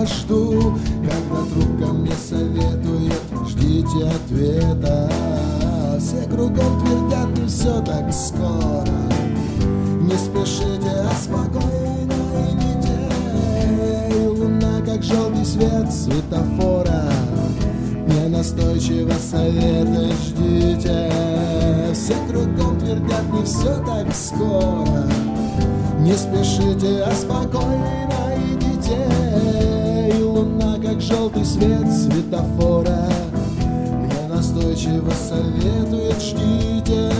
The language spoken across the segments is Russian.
жду, когда друг ко мне советует: ждите ответа. Все кругом твердят: не все так скоро. Не спешите, а спокойно идите. И луна, как желтый свет светофора, ненастойчиво советует: ждите. Все кругом твердят: не все так скоро. Не спешите, а спокойно идите. И луна, как желтый свет светофора, мне настойчиво советует: ждите.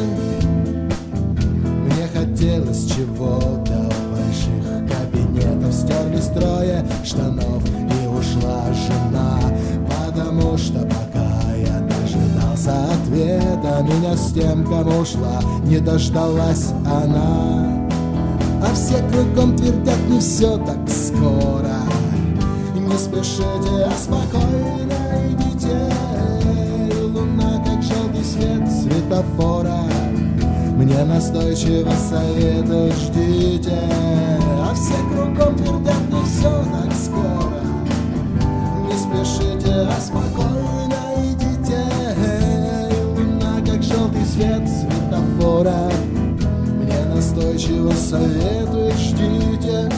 Мне хотелось чего-то, больших кабинетов, стерли строя штанов, и ушла жена. Потому что пока я дожидался ответа, меня с тем, кому ушла, не дождалась она. А все кругом твердят: не все так скоро. Не спешите, а спокойно идите. И луна, как желтый свет светофора, мне настойчиво советует: ждите. А все кругом твердят: не все так скоро. Не спешите, а спокойно идите. И луна, как желтый свет светофора, настойчиво советует: ждите.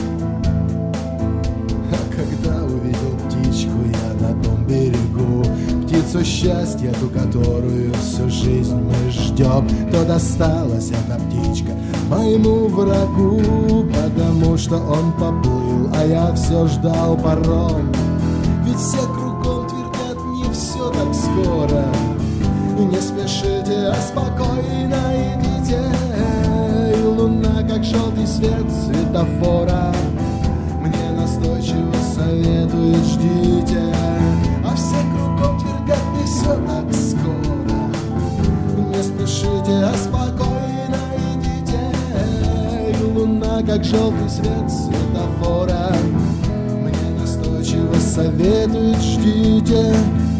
А когда увидел птичку я на том берегу, птицу счастья, ту, которую всю жизнь мы ждем, то досталась эта птичка моему врагу, потому что он поплыл, а я все ждал паром. Ведь все кругом твердят: не все так скоро. Не спешите, а спокойно идите. И луна, как желтый свет светофора, мне настойчиво советует: ждите. А все кругом твердят: не все так скоро. Не спешите, а спокойно идите. И луна, как желтый свет светофора, мне настойчиво советует: ждите.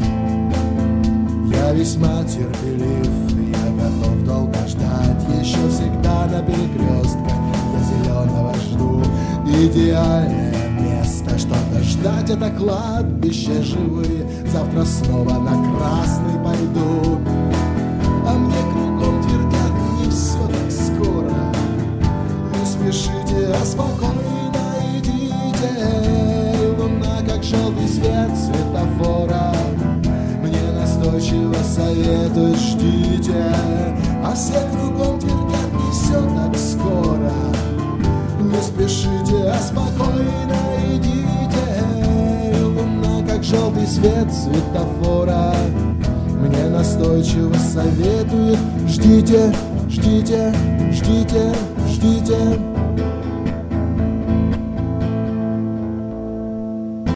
Я весьма терпелив, я готов долго ждать. Еще всегда на перекрестках я зеленого жду. Идеальное место, что-то ждать — это кладбище живые. Завтра снова на красный пойду. А мне кругом твердят: не все так скоро. Не спешите, а спокойно идите. И луна, как желтый свет светофора, настойчиво советует: ждите. А все кругом твердят: не все так скоро. Не спешите, а спокойно идите. И луна, как желтый свет светофора, мне настойчиво советует: ждите, ждите, ждите, ждите.